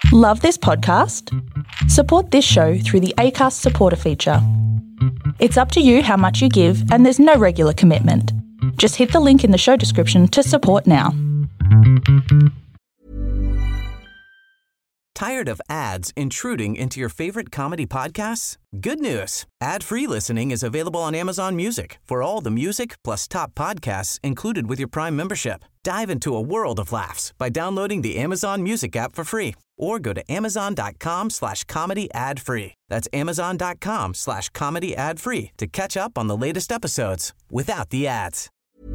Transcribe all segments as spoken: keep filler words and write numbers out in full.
Love this podcast? Support this show through the Acast supporter feature. It's up to you how much you give, and there's no regular commitment. Just hit the link in the show description to support now. Tired of ads intruding into your favorite comedy podcasts? Good news. Ad-free listening is available on Amazon Music for all the music plus top podcasts included with your Prime membership. Dive into a world of laughs by downloading the Amazon Music app for free or go to amazon.com slash comedy ad free. That's amazon.com slash comedy ad free to catch up on the latest episodes without the ads.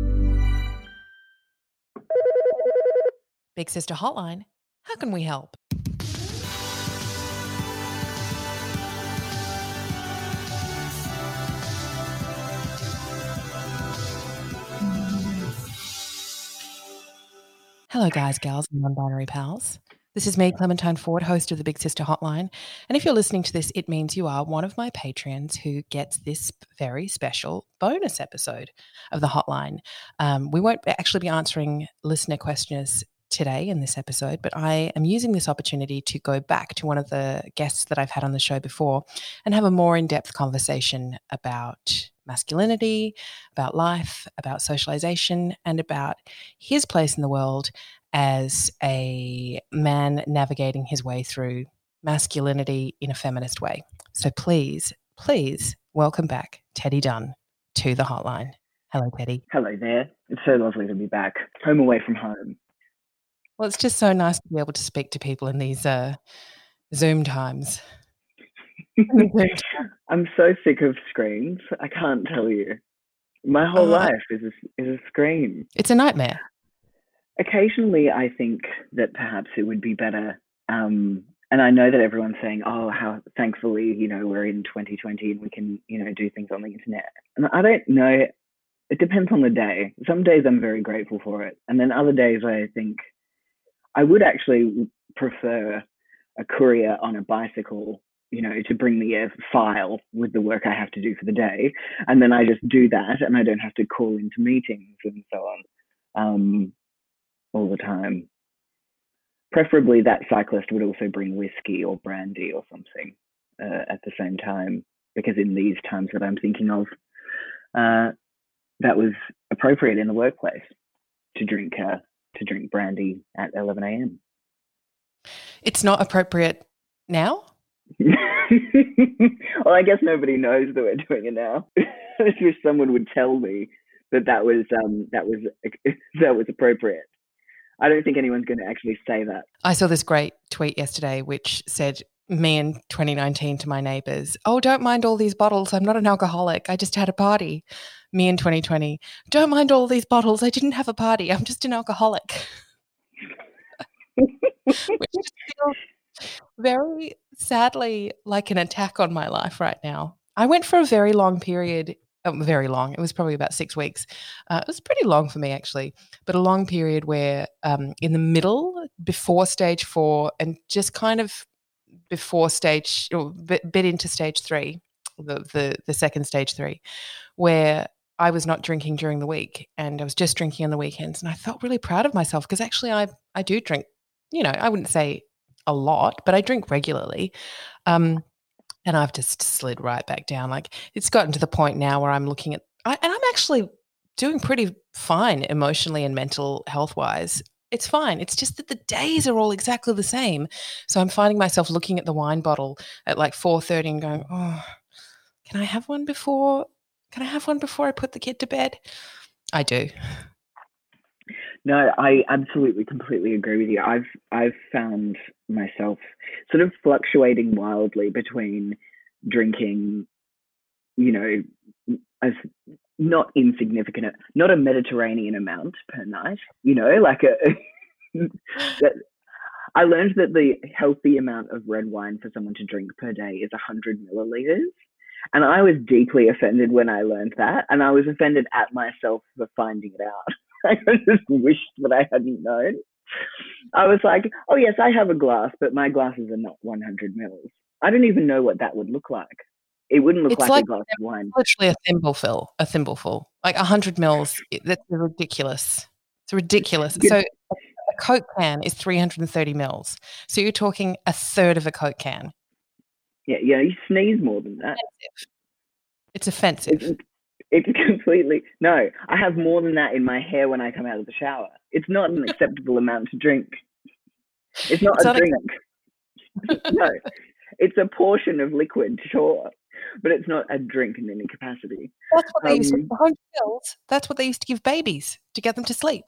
Big Sister Hotline. How can we help? Hello, guys, gals, and non-binary pals. This is me, Clementine Ford, host of the Big Sister Hotline. And if you're listening to this, it means you are one of my Patreons who gets this very special bonus episode of the Hotline. Um, we won't actually be answering listener questions today in this episode, but I am using this opportunity to go back to one of the guests that I've had on the show before and have a more in-depth conversation about masculinity, about life, about socialization, and about his place in the world as a man navigating his way through masculinity in a feminist way. So please, please welcome back Teddy Dunn to the Hotline. Hello, Teddy. Hello there. It's so lovely to be back, home away from home. Well, it's just so nice to be able to speak to people in these uh, Zoom times. I'm so sick of screens. I can't tell you. My whole Oh, life is a, is a screen. It's a nightmare. Occasionally, I think that perhaps it would be better. Um, and I know that everyone's saying, "Oh, how thankfully, you know, we're in twenty twenty and we can, you know, do things on the internet." And I don't know. It depends on the day. Some days I'm very grateful for it, and then other days I think I would actually prefer a courier on a bicycle, you know, to bring me a file with the work I have to do for the day. And then I just do that and I don't have to call into meetings and so on um, all the time. Preferably that cyclist would also bring whiskey or brandy or something uh, at the same time, because in these times that I'm thinking of, uh, that was appropriate in the workplace to drink uh, to drink brandy at eleven a.m. It's not appropriate now? Well, I guess nobody knows that we're doing it now. I just wish someone would tell me that that was um, that was that was appropriate. I don't think anyone's going to actually say that. I saw this great tweet yesterday which said, me in twenty nineteen to my neighbours, "Oh, don't mind all these bottles. I'm not an alcoholic. I just had a party." Me in twenty twenty, "Don't mind all these bottles. I didn't have a party. I'm just an alcoholic." Which just feels very sadly like an attack on my life right now. I went for a very long period, um, very long, it was probably about six weeks. Uh, it was pretty long for me actually, but a long period where um, in the middle, before stage four and just kind of before stage, or bit, bit into stage three, the, the the second stage three, where I was not drinking during the week and I was just drinking on the weekends, and I felt really proud of myself because actually I I do drink, you know, I wouldn't say a lot, but I drink regularly. Um, and I've just slid right back down. Like it's gotten to the point now where I'm looking at, I, and I'm actually doing pretty fine emotionally and mental health wise. It's fine. It's just that the days are all exactly the same. So I'm finding myself looking at the wine bottle at like four thirty and going, "Oh, can I have one before, can I have one before I put the kid to bed?" I do. No, I absolutely, completely agree with you. I've I've found myself sort of fluctuating wildly between drinking, you know, as not insignificant, not a Mediterranean amount per night, you know, like a. that, I learned that the healthy amount of red wine for someone to drink per day is one hundred milliliters. And I was deeply offended when I learned that. And I was offended at myself for finding it out. I just wished that I hadn't known. I was like, oh, yes, I have a glass, but my glasses are not one hundred mils. I don't even know what that would look like. It wouldn't look It's like, like a glass of wine. literally a thimbleful, a thimbleful, like one hundred mils. That's ridiculous. It's ridiculous. Yeah. So a a Coke can is three hundred thirty mils. So you're talking a third of a Coke can. Yeah, yeah, you sneeze more than that. It's offensive. It's, it's completely, no, I have more than that in my hair when I come out of the shower. It's not an acceptable amount to drink. It's not It's a not drink. No, it's a portion of liquid, sure, but it's not a drink in any capacity. That's what they Um, used to, one hundred mils, that's what they used to give babies to get them to sleep.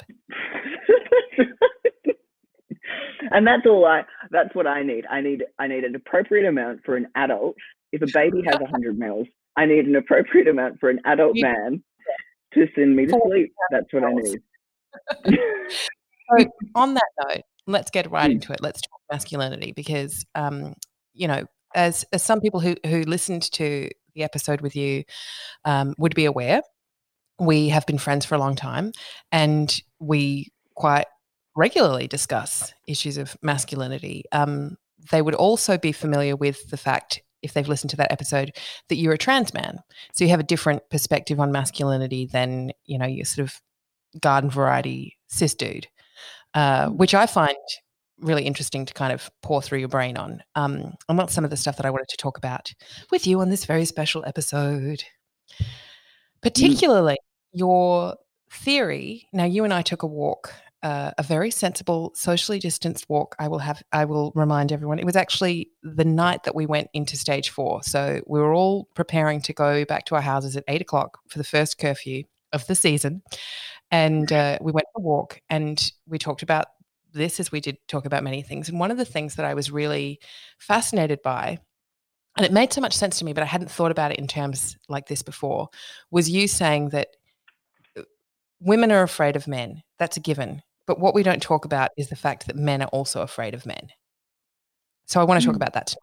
And that's all I, that's what I need. I need, I need an appropriate amount for an adult. If a baby has one hundred mils, I need an appropriate amount for an adult You- man to send me to Forty sleep. That's what I mils. need. So on that note, let's get right Mm. into it. Let's talk masculinity because, um, you know, as as some people who who listened to the episode with you um, would be aware, we have been friends for a long time, and we quite regularly discuss issues of masculinity. Um, they would also be familiar with the fact, if they've listened to that episode, that you're a trans man, so you have a different perspective on masculinity than, you know, your sort of garden variety cis dude. Uh, which I find really interesting to kind of pour through your brain on. Um, and that's some of the stuff that I wanted to talk about with you on this very special episode. Particularly your theory. Now, you and I took a walk, uh, a very sensible, socially distanced walk. I will have, I will remind everyone, it was actually the night that we went into stage four. So we were all preparing to go back to our houses at eight o'clock for the first curfew of the season. And uh, we went for a walk and we talked about this, as we did talk about many things. And one of the things that I was really fascinated by, and it made so much sense to me, but I hadn't thought about it in terms like this before, was you saying that women are afraid of men. That's a given. But what we don't talk about is the fact that men are also afraid of men. So I want to talk Mm. about that too.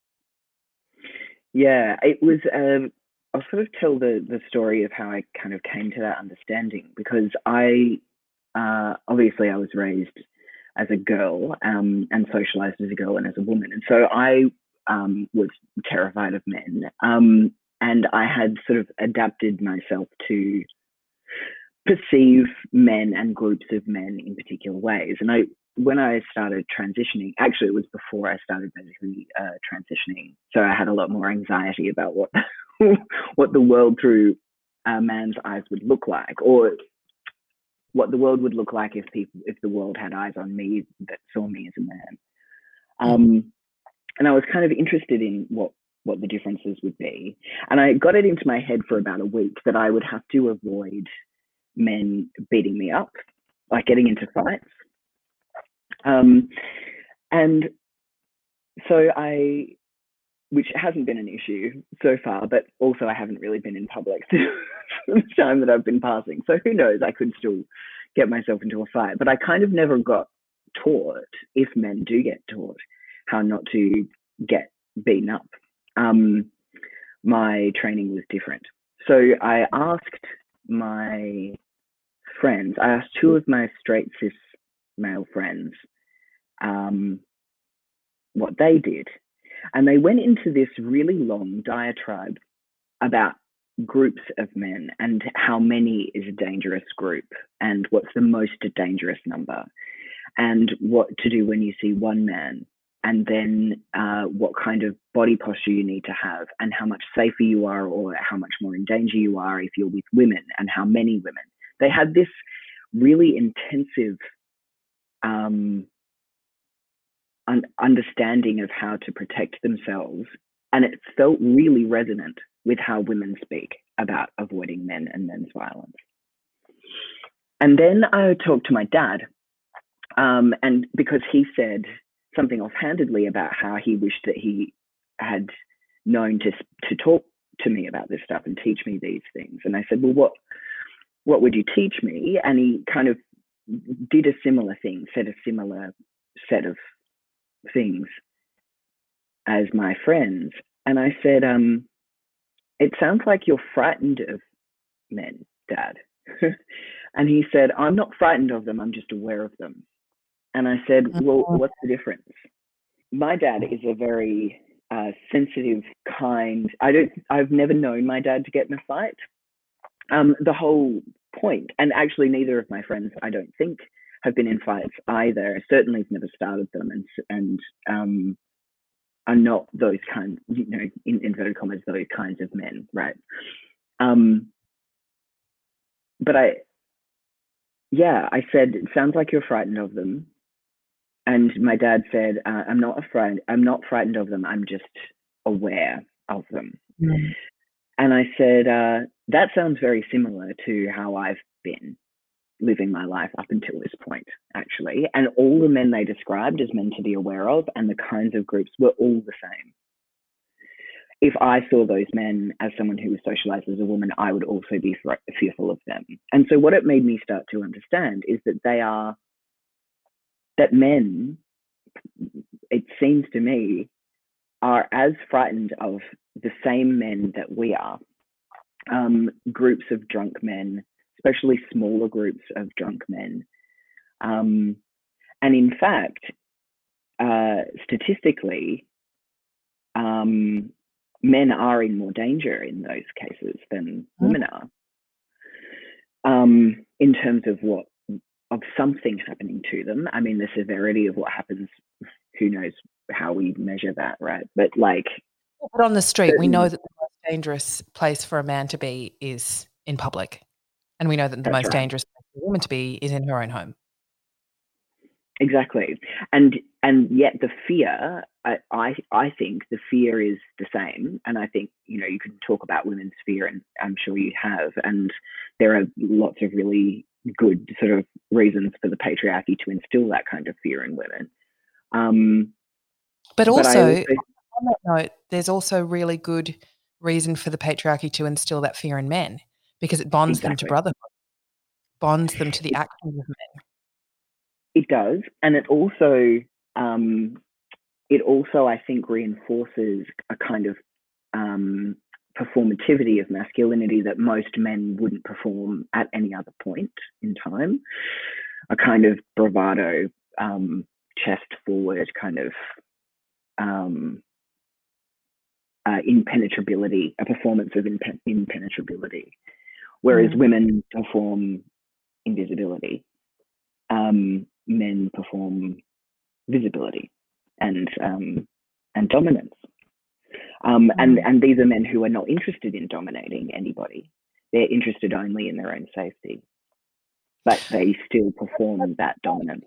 Yeah, it was. Um, I'll sort of tell the the story of how I kind of came to that understanding, because I uh, obviously I was raised as a girl um, and socialized as a girl and as a woman, and so I um, was terrified of men, um, and I had sort of adapted myself to perceive men and groups of men in particular ways. And I, when I started transitioning, actually it was before I started basically uh, transitioning, so I had a lot more anxiety about what what the world through a man's eyes would look like, or what the world would look like if people, if the world had eyes on me that saw me as a man. Um, and I was kind of interested in what what the differences would be, and I got it into my head for about a week that I would have to avoid men beating me up, like getting into fights. Um, and so I, which hasn't been an issue so far, but also I haven't really been in public the time that I've been passing. So who knows, I could still get myself into a fight. But I kind of never got taught, if men do get taught, how not to get beaten up. Um, my training was different. So I asked my friends, I asked two of my straight cis male friends um, what they did. And they went into this really long diatribe about groups of men and how many is a dangerous group and what's the most dangerous number and what to do when you see one man, and then uh, what kind of body posture you need to have and how much safer you are or how much more in danger you are if you're with women and how many women. They had this really intensive um, un- understanding of how to protect themselves, and it felt really resonant with how women speak about avoiding men and men's violence. And then I talked to my dad, um, and because he said something offhandedly about how he wished that he had known to to talk to me about this stuff and teach me these things. And I said, well, what what would you teach me? And he kind of did a similar thing, said a similar set of things as my friends. And I said, um, it sounds like you're frightened of men, Dad. And he said, I'm not frightened of them, I'm just aware of them. And I said, well, what's the difference? My dad is a very uh, sensitive, kind, I don't, I've never known my dad to get in a fight. Um, the whole point, and actually neither of my friends, I don't think, have been in fights either. Certainly, have never started them, and and um, are not those kinds, you know, in inverted commas, those kinds of men, right? Um, but I, yeah, I said, it sounds like you're frightened of them. And my dad said, uh, I'm not afraid. I'm not frightened of them. I'm just aware of them. Mm. And I said, uh, that sounds very similar to how I've been living my life up until this point, actually. And all the men they described as men to be aware of and the kinds of groups were all the same. If I saw those men as someone who was socialized as a woman, I would also be fearful of them. And so what it made me start to understand is that they are, that men, it seems to me, are as frightened of the same men that we are. Um, groups of drunk men, especially smaller groups of drunk men. Um, and in fact, uh, statistically, um, men are in more danger in those cases than women are, um, in terms of what, of something happening to them. I mean, the severity of what happens, who knows how we measure that, right? But like, but on the street, we know that the most dangerous place for a man to be is in public, and we know that the most right. dangerous place for a woman to be is in her own home. Exactly, and and yet the fear, I, I I think the fear is the same, and I think, you know, you can talk about women's fear, and I'm sure you have, and there are lots of really good sort of reasons for the patriarchy to instill that kind of fear in women. Um, but also, but also, on that note, there's also really good reason for the patriarchy to instill that fear in men, because it bonds exactly. them to brotherhood, bonds them to the actions of men. It does, and it also, um, it also, I think, reinforces a kind of um, performativity of masculinity that most men wouldn't perform at any other point in time. A kind of bravado, um, chest forward, kind of um, uh, impenetrability, a performance of impen- impenetrability, whereas mm. women perform invisibility. Um, men perform visibility and um, and dominance. Um, and, and these are men who are not interested in dominating anybody. They're interested only in their own safety. But they still perform that dominance.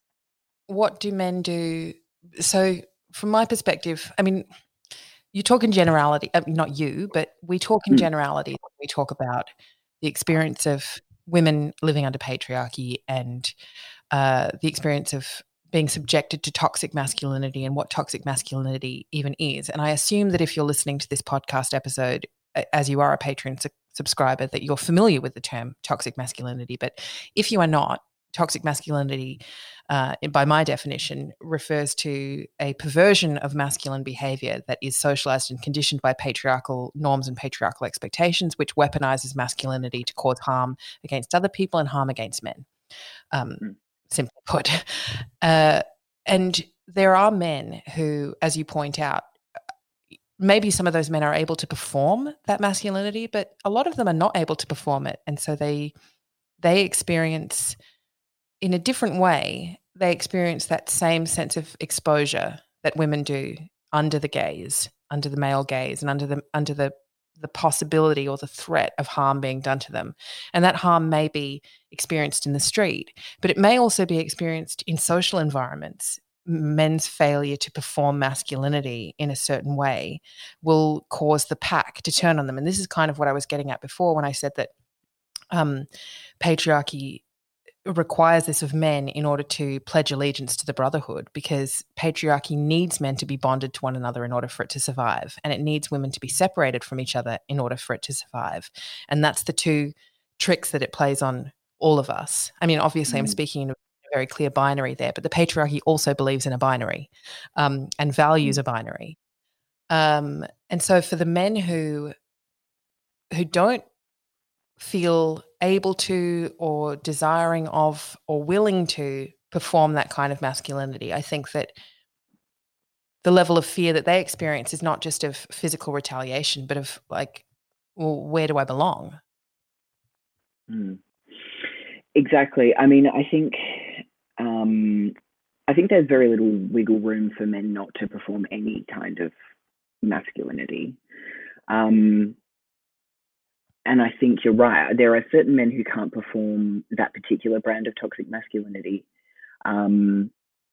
What do men do? So from my perspective, I mean, you talk in generality, uh, not you, but we talk in mm. generality. We talk about the experience of women living under patriarchy and uh, the experience of being subjected to toxic masculinity and what toxic masculinity even is. And I assume that if you're listening to this podcast episode, as you are a Patreon su- subscriber, that you're familiar with the term toxic masculinity. But if you are not, toxic masculinity, uh, by my definition, refers to a perversion of masculine behavior that is socialized and conditioned by patriarchal norms and patriarchal expectations, which weaponizes masculinity to cause harm against other people and harm against men. Um, mm. Simply put. Uh, and there are men who, as you point out, maybe some of those men are able to perform that masculinity, but a lot of them are not able to perform it. And so they they experience, in a different way, they experience that same sense of exposure that women do under the gaze, under the male gaze, and under the under the the possibility or the threat of harm being done to them. And that harm may be experienced in the street, but it may also be experienced in social environments. Men's failure to perform masculinity in a certain way will cause the pack to turn on them. And this is kind of what I was getting at before when I said that um, patriarchy requires this of men in order to pledge allegiance to the brotherhood, because patriarchy needs men to be bonded to one another in order for it to survive, and it needs women to be separated from each other in order for it to survive. And that's the two tricks that it plays on all of us. I mean, obviously, mm. I'm speaking in a very clear binary there, but the patriarchy also believes in a binary um, and values mm. a binary. Um, and so for the men who who don't feel able to or desiring of or willing to perform that kind of masculinity, I think that the level of fear that they experience is not just of physical retaliation, but of like, well, where do I belong? Mm. Exactly. I mean, I think um, I think there's very little wiggle room for men not to perform any kind of masculinity. Um, and I think you're right. There are certain men who can't perform that particular brand of toxic masculinity. Um,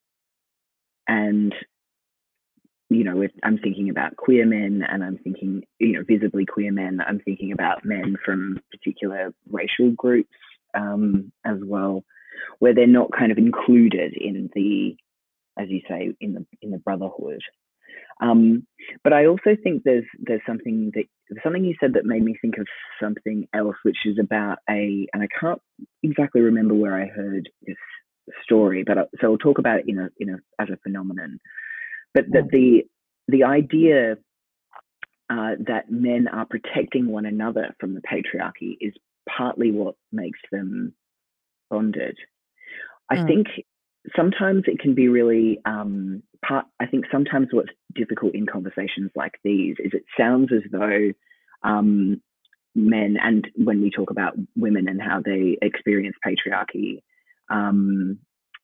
and, you know, if I'm thinking about queer men, and I'm thinking, you know, visibly queer men, I'm thinking about men from particular racial groups um, as well, where they're not kind of included in the, as you say, in the in the brotherhood. Um, but I also think there's there's something that something you said that made me think of something else, which is about a, and I can't exactly remember where I heard this story, but I, so I'll talk about it in a in a as a phenomenon. But that the the idea uh, that men are protecting one another from the patriarchy is partly what makes them bonded. I mm. think sometimes it can be really um, part. I think sometimes what's difficult in conversations like these is it sounds as though um, men, and when we talk about women and how they experience patriarchy, um,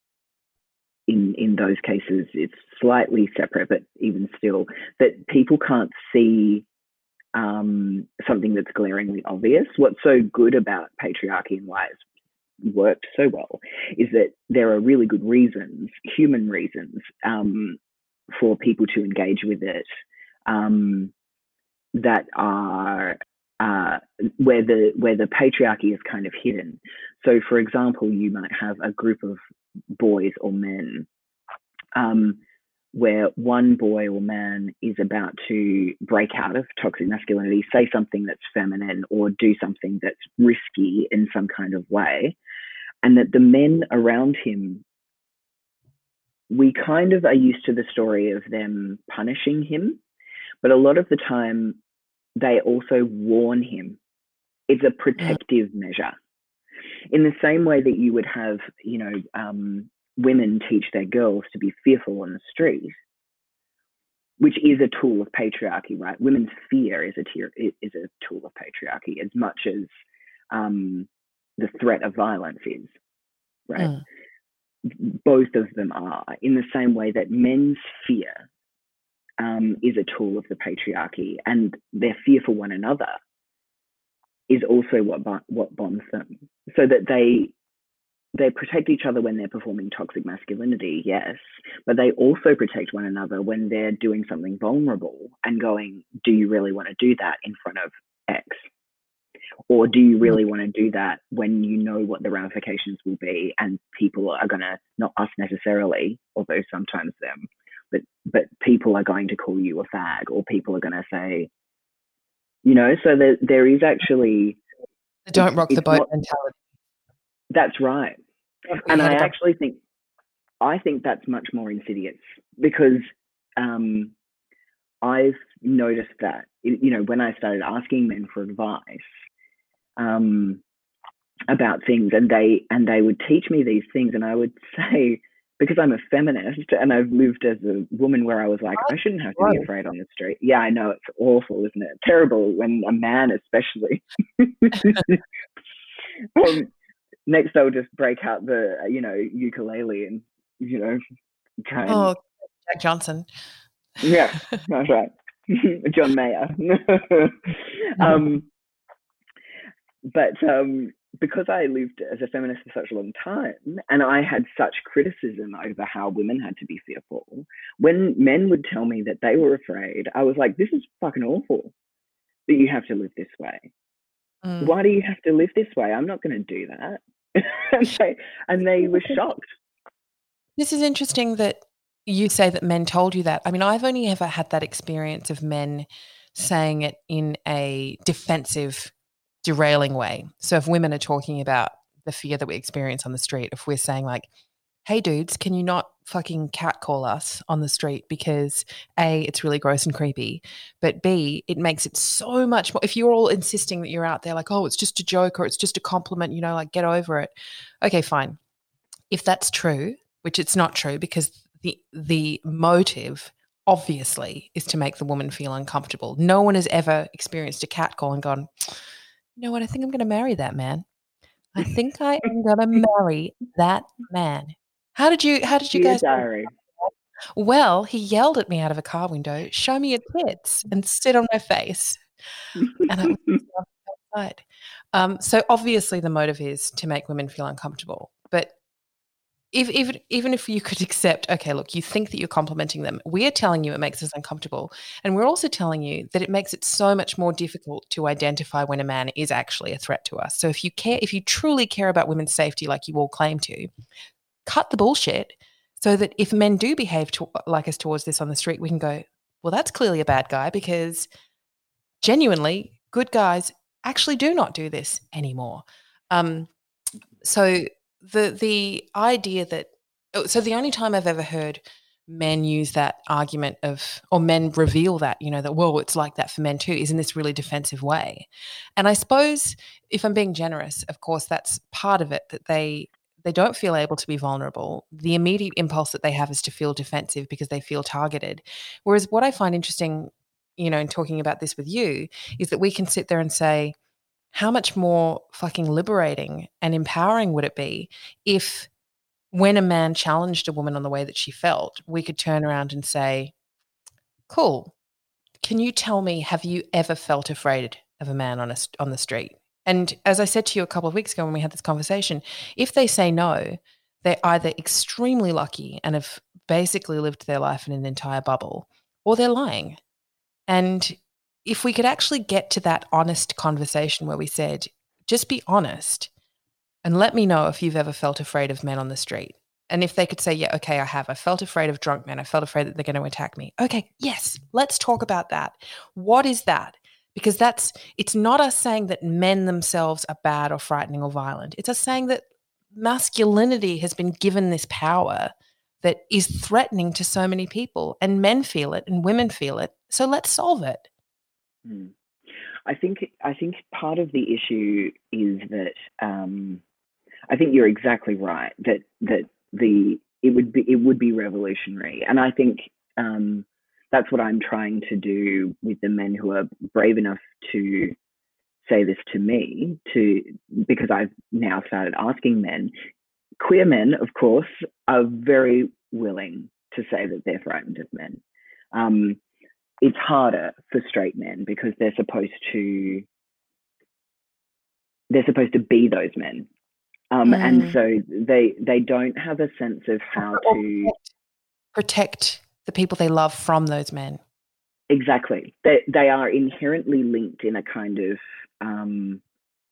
in in those cases it's slightly separate, but even still, that people can't see um, something that's glaringly obvious. What's so good about patriarchy and why it's worked so well is that there are really good reasons, human reasons, um, for people to engage with it, um, that are uh, where the where the patriarchy is kind of hidden. So, for example, you might have a group of boys or men um, where one boy or man is about to break out of toxic masculinity, say something that's feminine or do something that's risky in some kind of way, and that the men around him, we kind of are used to the story of them punishing him, but a lot of the time they also warn him. It's a protective measure. In the same way that you would have, you know, um, women teach their girls to be fearful on the street, which is a tool of patriarchy, right? Women's fear is a, tier, is a tool of patriarchy as much as um, the threat of violence is, right? Mm. Both of them are, in the same way that men's fear um, is a tool of the patriarchy, and their fear for one another is also what what bonds them, so that they they protect each other when they're performing toxic masculinity, yes, but they also protect one another when they're doing something vulnerable and going, do you really want to do that in front of X? Or do you really want to do that when you know what the ramifications will be, and people are going to, not us necessarily, although sometimes them, but but people are going to call you a fag, or people are going to say, you know, so there, there is actually... The don't rock the boat not, mentality. That's right. And I actually think, I think that's much more insidious, because um, I've noticed that, you know, when I started asking men for advice um, about things, and they and they would teach me these things, and I would say, because I'm a feminist and I've lived as a woman where I was like, I shouldn't have to be afraid on the street. Yeah, I know, it's awful, isn't it? Terrible when a man especially. um, next I'll just break out the, you know, ukulele and, you know, try and... Oh, Jack Johnson. Yeah, that's right. John Mayer. um, but um, because I lived as a feminist for such a long time, and I had such criticism over how women had to be fearful, when men would tell me that they were afraid, I was like, this is fucking awful that you have to live this way. Mm. Why do you have to live this way? I'm not going to do that. and, they, and they were shocked. This is interesting that you say that men told you that. I mean, I've only ever had that experience of men saying it in a defensive, derailing way. So if women are talking about the fear that we experience on the street, if we're saying like, hey dudes, can you not fucking catcall us on the street because A, it's really gross and creepy, but B, it makes it so much more, if you're all insisting that you're out there like, oh, it's just a joke or it's just a compliment, you know, like get over it. Okay, fine. If that's true, which it's not true, because the the motive obviously is to make the woman feel uncomfortable. No one has ever experienced a catcall and gone, you know what, I think I'm going to marry that man. I think I am going to marry that man. How did you, how did you Dear guys? diary. Well, he yelled at me out of a car window, show me your tits, and sit on my face. And I was outside. Um, so obviously the motive is to make women feel uncomfortable. But if, even even if you could accept, okay, look, you think that you're complimenting them, we are telling you it makes us uncomfortable. And we're also telling you that it makes it so much more difficult to identify when a man is actually a threat to us. So if you care, if you truly care about women's safety like you all claim to, cut the bullshit so that if men do behave to, like us towards this on the street, we can go, well, that's clearly a bad guy, because genuinely good guys actually do not do this anymore. Um, so the the idea that oh, so the only time I've ever heard men use that argument of, or men reveal that, you know, that, well, it's like that for men too, is in this really defensive way. And I suppose, if I'm being generous, of course, that's part of it, that they they don't feel able to be vulnerable. The immediate impulse that they have is to feel defensive because they feel targeted. Whereas what I find interesting, you know, in talking about this with you, is that we can sit there and say, how much more fucking liberating and empowering would it be if, when a man challenged a woman on the way that she felt, we could turn around and say, cool, can you tell me, have you ever felt afraid of a man on a, on the street? And as I said to you a couple of weeks ago when we had this conversation, if they say no, they're either extremely lucky and have basically lived their life in an entire bubble, or they're lying. And if we could actually get to that honest conversation where we said, just be honest and let me know if you've ever felt afraid of men on the street. And if they could say, yeah, okay, I have. I felt afraid of drunk men. I felt afraid that they're going to attack me. Okay, yes, let's talk about that. What is that? Because that's, it's not us saying that men themselves are bad or frightening or violent. It's us saying that masculinity has been given this power that is threatening to so many people, and men feel it and women feel it. So let's solve it. Mm. I think I think part of the issue is that um, I think you're exactly right that that the it would be it would be revolutionary, and I think um, that's what I'm trying to do with the men who are brave enough to say this to me, to because I've now started asking men. Queer men, of course, are very willing to say that they're frightened of men. Um, it's harder for straight men because they're supposed to they're supposed to be those men, um, mm. and so they they don't have a sense of how or to protect, protect the people they love from those men. Exactly, they they are inherently linked in a kind of um,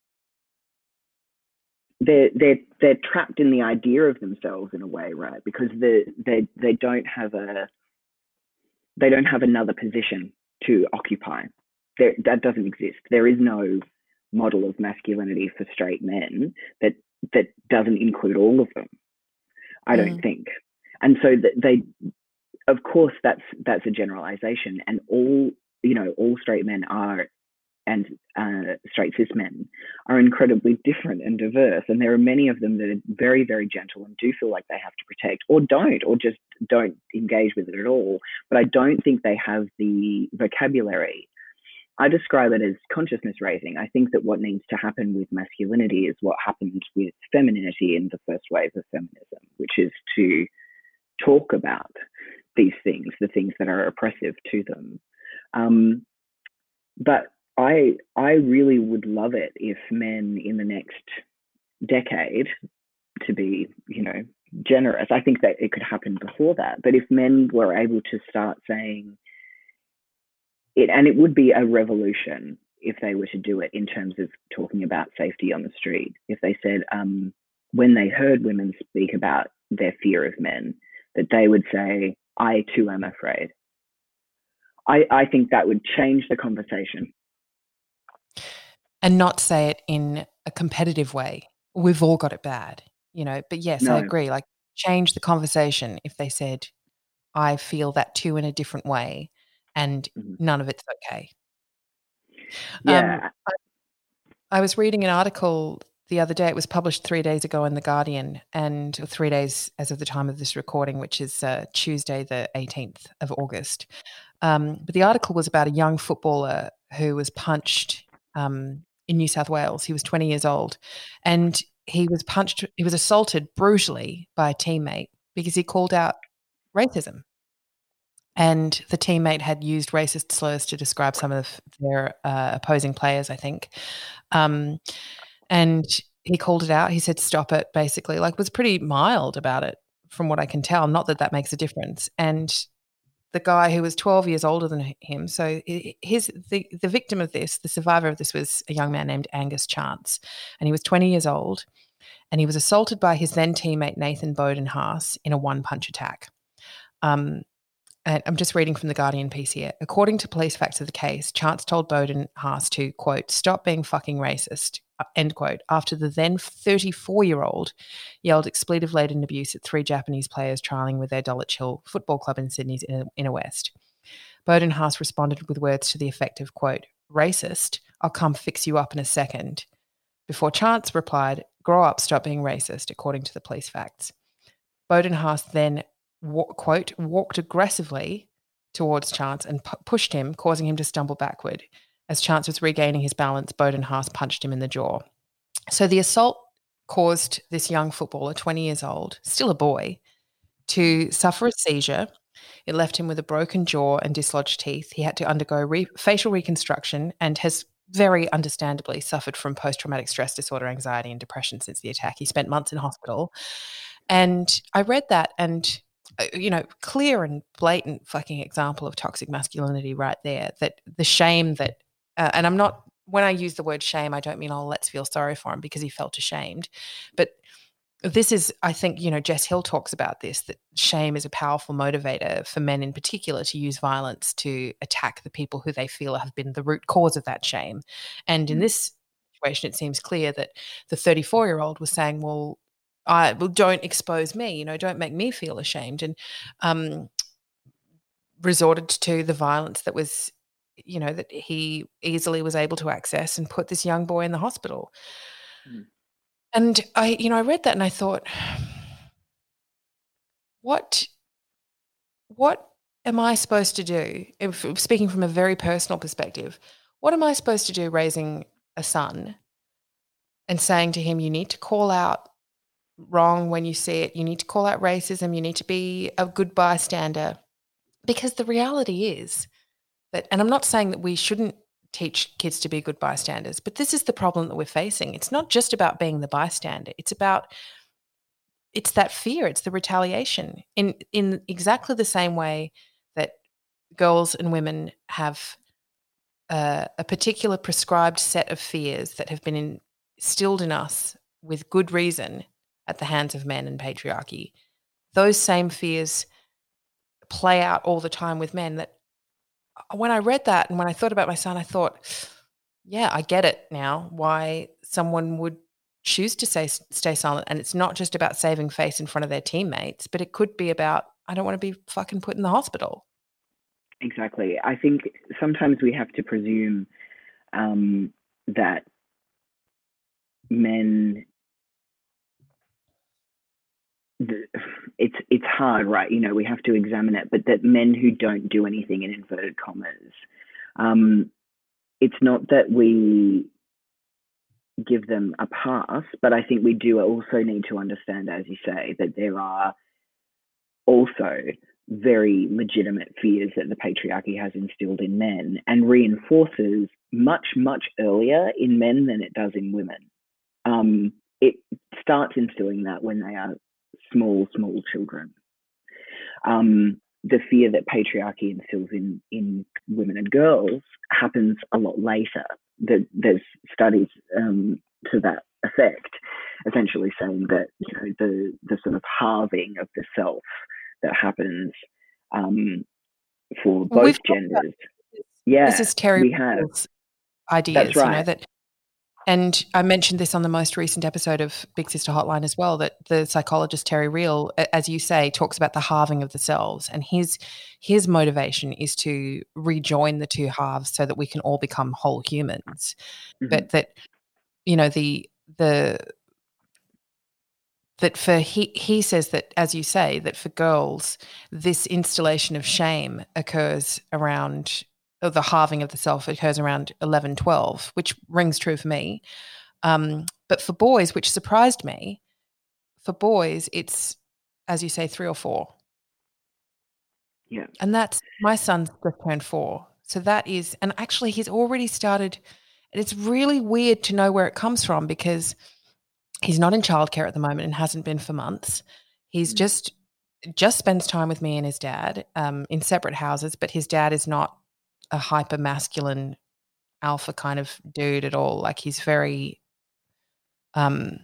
they're they're they're trapped in the idea of themselves in a way, right? Because they they they don't have a they don't have another position to occupy. There, that doesn't exist. There is no model of masculinity for straight men that that doesn't include all of them. I mm. don't think. And so that they, of course, that's that's a generalization. And all you know, all straight men are, and uh, straight cis men are incredibly different and diverse. And there are many of them that are very, very gentle and do feel like they have to protect, or don't, or just don't engage with it at all. But I don't think they have the vocabulary. I describe it as consciousness raising. I think that what needs to happen with masculinity is what happened with femininity in the first wave of feminism, which is to talk about these things, the things that are oppressive to them. Um, but I I really would love it if men in the next decade, to be, you know, generous, I think that it could happen before that, but if men were able to start saying it, and it would be a revolution if they were to do it in terms of talking about safety on the street, if they said um, when they heard women speak about their fear of men, that they would say, I too am afraid. I, I think that would change the conversation. And not say it in a competitive way. We've all got it bad, you know, but yes, no. I agree. Like, change the conversation if they said, I feel that too in a different way, and mm-hmm. none of it's okay. Yeah. Um, I, I was reading an article the other day. It was published three days ago in The Guardian, and three days as of the time of this recording, which is uh, Tuesday, the eighteenth of August. Um, but the article was about a young footballer who was punched um, in New South Wales. He was twenty years old, and he was punched, he was assaulted brutally by a teammate. because he called out racism. And the teammate had used racist slurs to describe some of their uh, opposing players, I think. Um, and he called it out. He said, stop it, basically. Like, was pretty mild about it from what I can tell. Not that that makes a difference. And the guy who was twelve years older than him, so his the, the victim of this, the survivor of this, was a young man named Angus Chance. And he was twenty years old. And he was assaulted by his then teammate Nathan Boden-Haas in a one-punch attack. Um And I'm just reading from the Guardian piece here. According to police facts of the case, Chance told Boden-Haas to, quote, stop being fucking racist, end quote, after the then thirty-four-year-old yelled expletive-laden abuse at three Japanese players trialling with their Dulwich Hill Football Club in Sydney's Inner West. Boden-Haas responded with words to the effect of, quote, racist, I'll come fix you up in a second, before Chance replied, grow up, stop being racist, according to the police facts. Boden-Haas then quote, walked aggressively towards Chance and pu- pushed him, causing him to stumble backward. As Chance was regaining his balance, Boden-Haas punched him in the jaw. So the assault caused this young footballer, twenty years old, still a boy, to suffer a seizure. It left him with a broken jaw and dislodged teeth. He had to undergo re- facial reconstruction and has very understandably suffered from post-traumatic stress disorder, anxiety and depression since the attack. He spent months in hospital. And I read that and you know, clear and blatant fucking example of toxic masculinity right there, that the shame that, uh, and I'm not, when I use the word shame, I don't mean, oh, let's feel sorry for him because he felt ashamed. But this is, I think, you know, Jess Hill talks about this, that shame is a powerful motivator for men in particular to use violence to attack the people who they feel have been the root cause of that shame. And in this situation, it seems clear that the thirty-four-year-old was saying, well, I well, don't expose me, you know, don't make me feel ashamed, and um, resorted to the violence that was, you know, that he easily was able to access and put this young boy in the hospital. Mm. And I, you know, I read that and I thought, what, what am I supposed to do? If, speaking from a very personal perspective, what am I supposed to do raising a son and saying to him, you need to call out wrong when you see it, you need to call out racism, you need to be a good bystander? Because the reality is that, and I'm not saying that we shouldn't teach kids to be good bystanders, but this is the problem that we're facing. It's not just about being the bystander. It's about, it's that fear, it's the retaliation in, in exactly the same way that girls and women have uh, a particular prescribed set of fears that have been instilled in us with good reason at the hands of men and patriarchy. Those same fears play out all the time with men. That when I read that and when I thought about my son, I thought, yeah, I get it now, why someone would choose to say, stay silent. And it's not just about saving face in front of their teammates, but it could be about, I don't want to be fucking put in the hospital. Exactly. I think sometimes we have to presume um, that men, it's it's hard, right? You know, we have to examine it, but that men who don't do anything, in inverted commas, um, it's not that we give them a pass, but I think we do also need to understand, as you say, that there are also very legitimate fears that the patriarchy has instilled in men and reinforces much, much earlier in men than it does in women. Um, it starts instilling that when they are small, small children. Um, the fear that patriarchy instills in, in women and girls happens a lot later. The, there's studies um, to that effect, essentially saying that, you know, the, the sort of halving of the self that happens um, for both We've genders. Yeah, this is Terry we have ideas. That's right. You know, that, and I mentioned this on the most recent episode of Big Sister Hotline as well, that the psychologist Terry Real, as you say, talks about the halving of the selves, and his his motivation is to rejoin the two halves so that we can all become whole humans. Mm-hmm. But that, you know, the the that for he he says that, as you say, that for girls, this installation of shame occurs around, or the halving of the self occurs around eleven, twelve, which rings true for me. Um, but for boys, which surprised me, for boys, it's as you say, three or four. Yeah. And that's, my son's just turned four. So that is, and actually he's already started, and it's really weird to know where it comes from because he's not in childcare at the moment and hasn't been for months. He's Mm. just, just spends time with me and his dad um, in separate houses, but his dad is not a hyper masculine alpha kind of dude at all. Like he's very, um,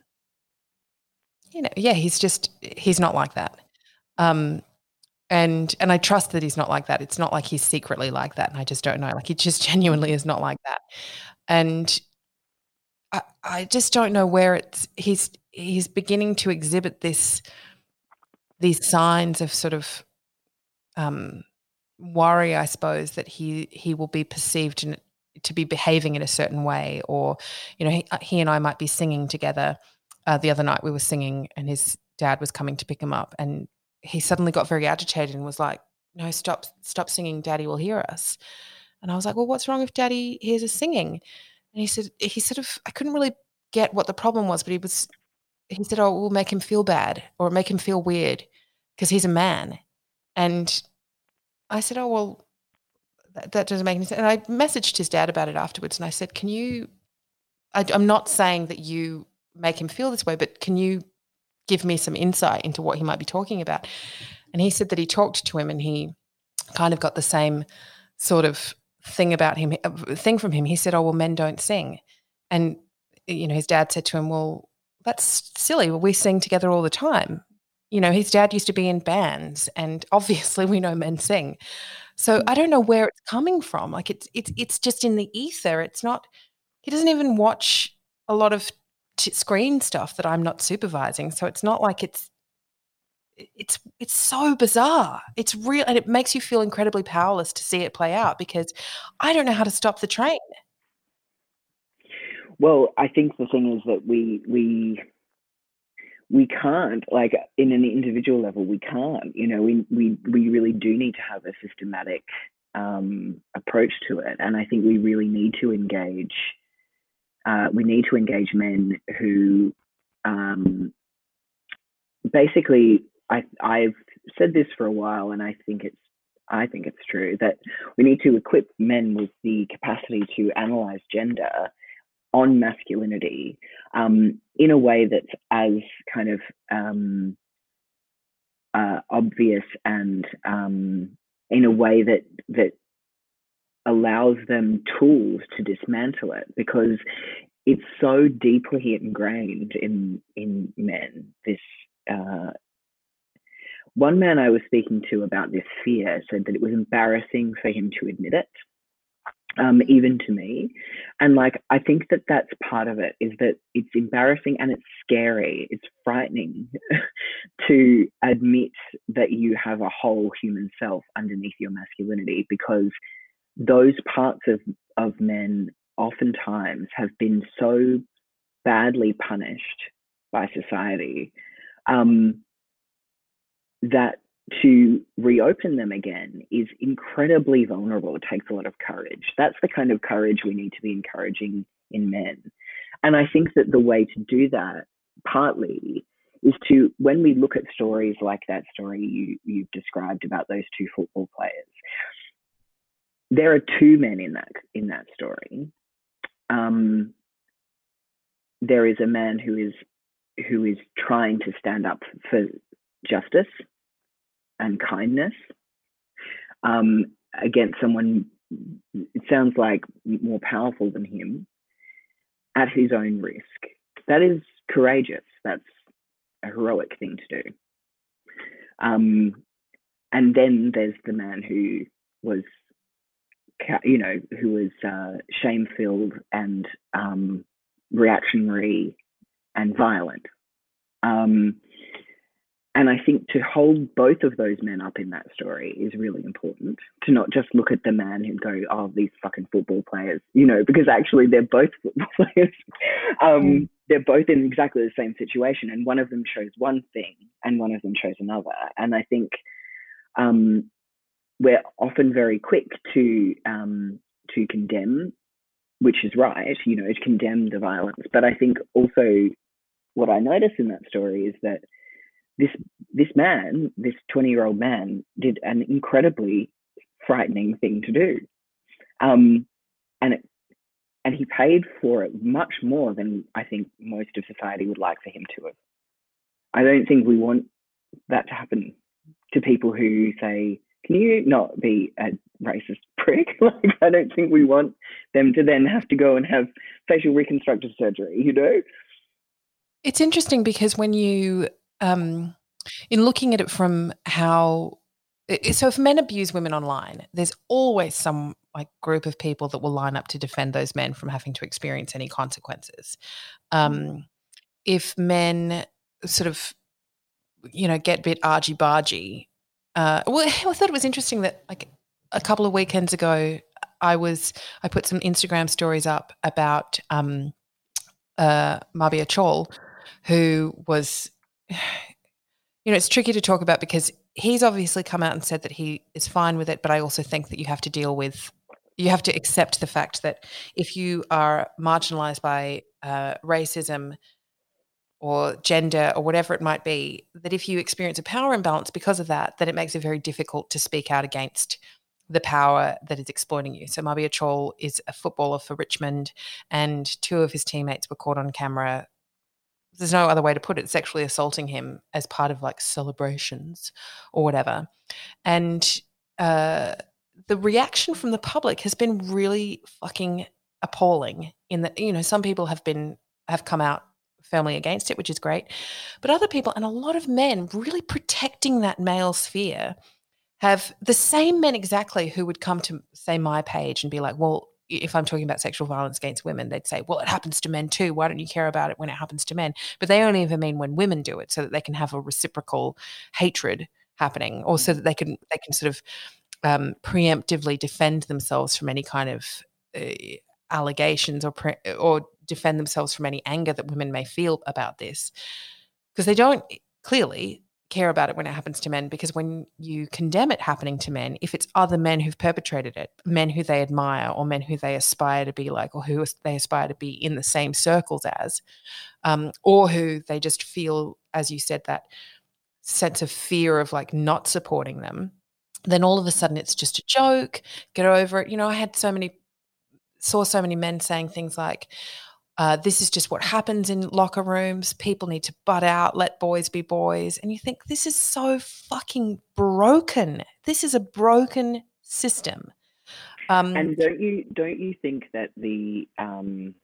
you know, yeah, he's just, he's not like that. Um, and, and I trust that he's not like that. It's not like he's secretly like that. And I just don't know, like he just genuinely is not like that. And I, I just don't know where it's, he's, he's beginning to exhibit this, these signs of sort of, um, worry, I suppose, that he, he will be perceived in, to be behaving in a certain way, or, you know, he, he and I might be singing together. Uh, the other night we were singing and his dad was coming to pick him up and he suddenly got very agitated and was like, no, stop, stop singing. Daddy will hear us. And I was like, well, what's wrong if Daddy hears us singing? And he said, he sort of, I couldn't really get what the problem was, but he was, he said, oh, we'll make him feel bad or make him feel weird because he's a man. And I said, oh, well, that, that doesn't make any sense. And I messaged his dad about it afterwards and I said, can you, I, I'm not saying that you make him feel this way, but can you give me some insight into what he might be talking about? And he said that he talked to him and he kind of got the same sort of thing about him, thing from him. He said, oh, well, men don't sing. And, you know, his dad said to him, well, that's silly. Well, we sing together all the time. You know, his dad used to be in bands and obviously we know men sing. So I don't know where it's coming from. Like it's, it's, it's just in the ether. It's not, he doesn't even watch a lot of t- screen stuff that I'm not supervising. So it's not like it's, it's, it's so bizarre. It's real. And it makes you feel incredibly powerless to see it play out because I don't know how to stop the train. Well, I think the thing is that we, we, we can't, like in an individual level, we can't, you know, we, we, we really do need to have a systematic um, approach to it. And I think we really need to engage, uh, we need to engage men who um, basically, I, I've said this for a while and I think it's, I think it's true that we need to equip men with the capacity to analyze gender on masculinity um, in a way that's as kind of um, uh, obvious and um, in a way that that allows them tools to dismantle it, because it's so deeply ingrained in in men. This uh, one man I was speaking to about this fear said that it was embarrassing for him to admit it. Um, even to me. And like, I think that that's part of it, is that it's embarrassing and it's scary. It's frightening to admit that you have a whole human self underneath your masculinity, because those parts of, of men oftentimes have been so badly punished by society um, that to reopen them again is incredibly vulnerable. It takes a lot of courage. That's the kind of courage we need to be encouraging in men. And I think that the way to do that, partly, is to, when we look at stories like that story you, you've described about those two football players, there are two men in that, in that story. Um, there is a man who is, who is trying to stand up for justice and kindness um, against someone, it sounds like, more powerful than him at his own risk. That is courageous. That's a heroic thing to do. Um, and then there's the man who was, you know, who was uh, shame-filled and um, reactionary and violent. Um, And I think to hold both of those men up in that story is really important, to not just look at the man and go, oh, these fucking football players, you know, because actually they're both football players. um, mm. They're both in exactly the same situation. And one of them shows one thing and one of them shows another. And I think um, we're often very quick to um, to condemn, which is right, you know, to condemn the violence. But I think also what I notice in that story is that this this man, this twenty-year-old man, did an incredibly frightening thing to do, um, and it, and he paid for it much more than I think most of society would like for him to have. I don't think we want that to happen to people who say, "Can you not be a racist prick?" Like, I don't think we want them to then have to go and have facial reconstructive surgery. You know, it's interesting because when you, um, in looking at it from how, so if men abuse women online, there's always some like group of people that will line up to defend those men from having to experience any consequences. Um, if men sort of, you know, get a bit argy-bargy, uh, well, I thought it was interesting that like a couple of weekends ago, I was I put some Instagram stories up about um, uh, Mabia Chol, who was, you know, it's tricky to talk about because he's obviously come out and said that he is fine with it, but I also think that you have to deal with, you have to accept the fact that if you are marginalised by uh, racism or gender or whatever it might be, that if you experience a power imbalance because of that, then it makes it very difficult to speak out against the power that is exploiting you. So Mabia Chol is a footballer for Richmond, and two of his teammates were caught on camera, there's no other way to put it, sexually assaulting him as part of like celebrations or whatever. And uh, the reaction from the public has been really fucking appalling in that, you know, some people have been, have come out firmly against it, which is great. But other people, and a lot of men really protecting that male sphere, have the same men exactly who would come to, say, my page and be like, well, if I'm talking about sexual violence against women, they'd say, well, it happens to men too. Why don't you care about it when it happens to men? But they only ever mean when women do it, so that they can have a reciprocal hatred happening, or so that they can they can sort of um, preemptively defend themselves from any kind of uh, allegations or pre- or defend themselves from any anger that women may feel about this, because they don't clearly care about it when it happens to men, because when you condemn it happening to men, if it's other men who've perpetrated it, men who they admire or men who they aspire to be like, or who they aspire to be in the same circles as, um, or who they just feel, as you said, that sense of fear of like not supporting them, then all of a sudden it's just a joke, get over it. You know, I had so many, saw so many men saying things like, Uh, this is just what happens in locker rooms. People need to butt out, let boys be boys. And you think, this is so fucking broken. This is a broken system. Um, and don't you don't you think that the um,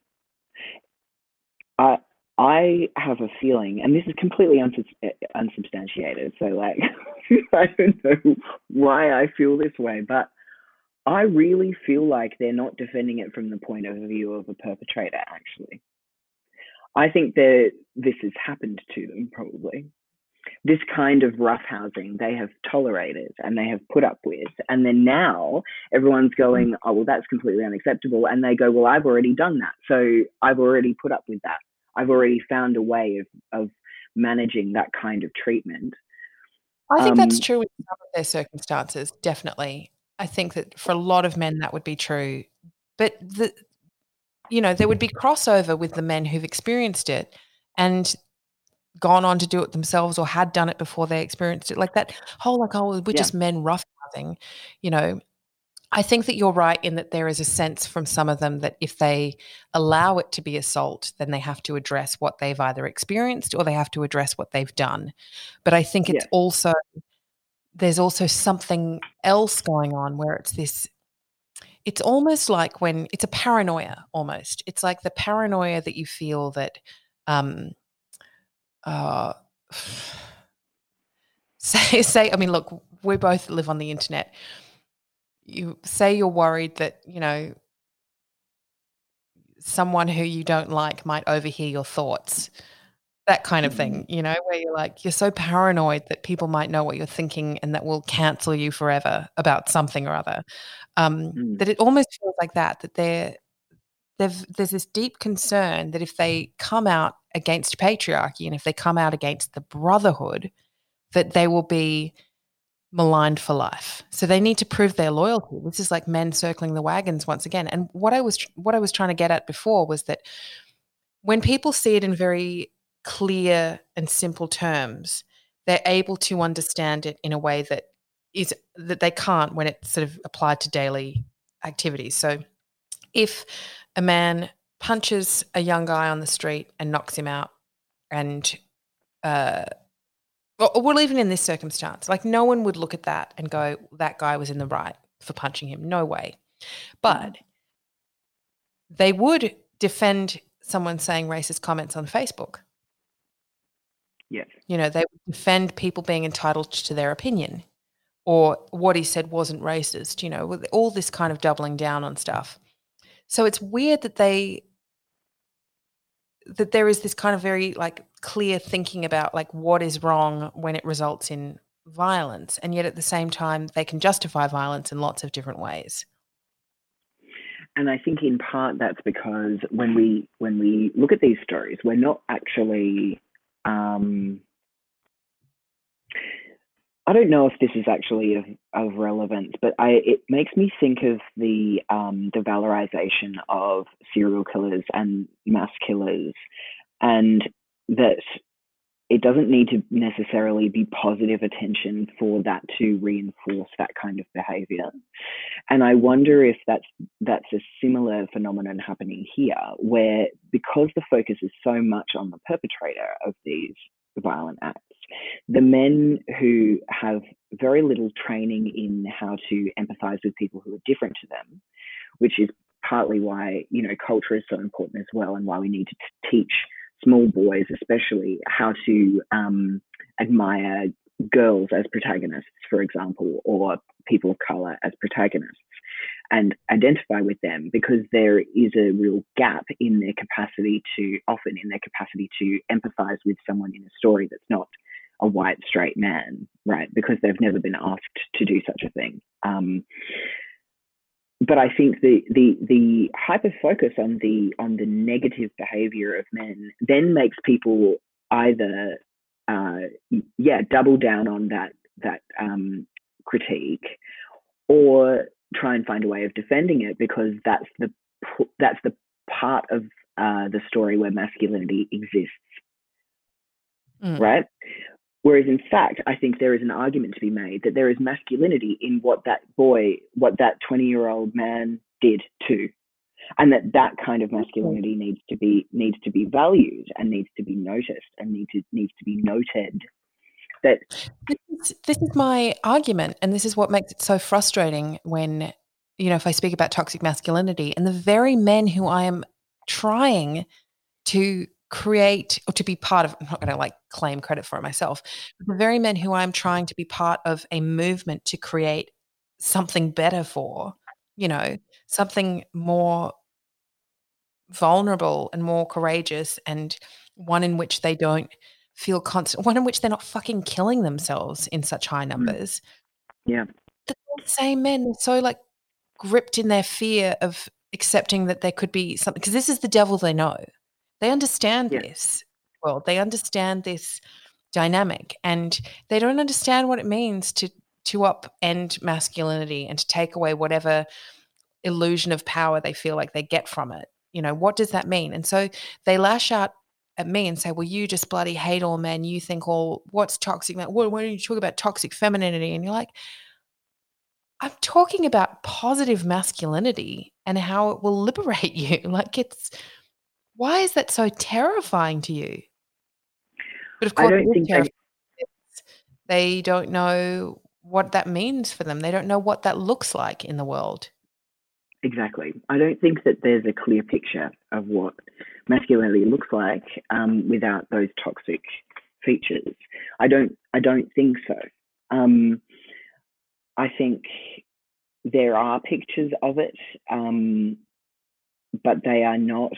I I have a feeling, and this is completely unsub- unsubstantiated. So like, I don't know why I feel this way, but I really feel like they're not defending it from the point of view of a perpetrator, actually. I think that this has happened to them, probably. This kind of roughhousing they have tolerated and they have put up with. And then now everyone's going, oh, well, that's completely unacceptable. And they go, well, I've already done that. So I've already put up with that. I've already found a way of, of managing that kind of treatment. I think Um, that's true in some of their circumstances, definitely. I think that for a lot of men that would be true. But, the, you know, there would be crossover with the men who've experienced it and gone on to do it themselves or had done it before they experienced it. Like that whole like, oh, we're yeah. just men roughhousing, you know. I think that you're right in that there is a sense from some of them that if they allow it to be assault, then they have to address what they've either experienced or they have to address what they've done. But I think it's Yeah. also, there's also something else going on where it's this, it's almost like when, it's a paranoia almost. It's like the paranoia that you feel that, um, uh, say, say, I mean, look, we both live on the internet. You say you're worried that, you know, someone who you don't like might overhear your thoughts, that kind of thing, you know, where you're like, you're so paranoid that people might know what you're thinking and that will cancel you forever about something or other. Um, Mm. That it almost feels like that, that they're, they've, there's this deep concern that if they come out against patriarchy and if they come out against the brotherhood, that they will be maligned for life. So they need to prove their loyalty. This is like men circling the wagons once again. And what I was what I was trying to get at before was that when people see it in very clear and simple terms, they're able to understand it in a way that is that they can't when it's sort of applied to daily activities. So if a man punches a young guy on the street and knocks him out, and uh, well, well, even in this circumstance, like no one would look at that and go, that guy was in the right for punching him. No way. But they would defend someone saying racist comments on Facebook. Yes. You know, they would defend people being entitled to their opinion, or what he said wasn't racist, you know, with all this kind of doubling down on stuff. So it's weird that they that there is this kind of very like clear thinking about like what is wrong when it results in violence, and yet at the same time they can justify violence in lots of different ways. And I think in part that's because when we when we look at these stories, we're not actually um, I don't know if this is actually of, of relevance, but I it makes me think of the um, the valorization of serial killers and mass killers, and that it doesn't need to necessarily be positive attention for that to reinforce that kind of behavior. And I wonder if that's that's a similar phenomenon happening here, where because the focus is so much on the perpetrator of these violent acts, the men who have very little training in how to empathize with people who are different to them, which is partly why, you know, culture is so important as well, and why we need to t- teach small boys especially how to um, admire girls as protagonists, for example, or people of color as protagonists, and identify with them, because there is a real gap in their capacity to, often in their capacity to empathize with someone in a story that's not a white straight man, right? Because they've never been asked to do such a thing. Um, but I think the the the hyper focus on the on the negative behavior of men then makes people either uh, yeah double down on that that um, critique, or try and find a way of defending it, because that's the that's the part of uh, the story where masculinity exists, mm. right? Whereas in fact, I think there is an argument to be made that there is masculinity in what that boy, what that twenty-year-old man did too, and that that kind of masculinity needs to be needs to be valued and needs to be noticed and need to needs to be noted. That this is, this is my argument, and this is what makes it so frustrating when, you know, if I speak about toxic masculinity, and the very men who I am trying to create or to be part of, I'm not going to like claim credit for it myself, but the very men who I'm trying to be part of a movement to create something better for, you know, something more vulnerable and more courageous, and one in which they don't feel constant, one in which they're not fucking killing themselves in such high numbers. Yeah. The same men are so like gripped in their fear of accepting that there could be something, because this is the devil they know. They understand yeah. this world. They understand this dynamic, and they don't understand what it means to to upend masculinity and to take away whatever illusion of power they feel like they get from it. You know, what does that mean? And so they lash out at me and say, well, you just bloody hate all men. You think all, what's toxic? What, when you talk about toxic femininity? And you're like, I'm talking about positive masculinity and how it will liberate you. Like it's, why is that so terrifying to you? But of course, I don't think they, they don't know what that means for them. They don't know what that looks like in the world. Exactly. I don't think that there's a clear picture of what masculinity looks like um, without those toxic features. I don't. I don't think so. Um, I think there are pictures of it, um, but they are not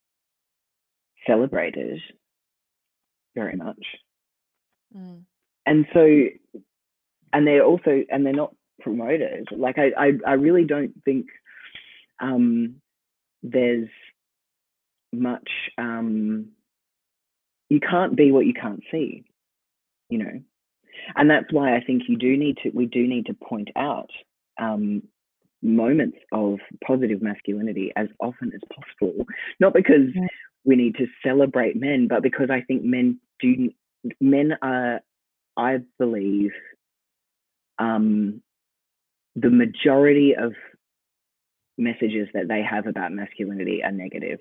celebrated very much. Mm. And so, and they're also, and they're not promoted. Like I, I, I really don't think um, there's much. Um, you can't be what you can't see, you know. And that's why I think you do need to. We do need to point out um, moments of positive masculinity as often as possible. Not because yeah. we need to celebrate men, but because I think men do. Men are I believe um, the majority of messages that they have about masculinity are negative,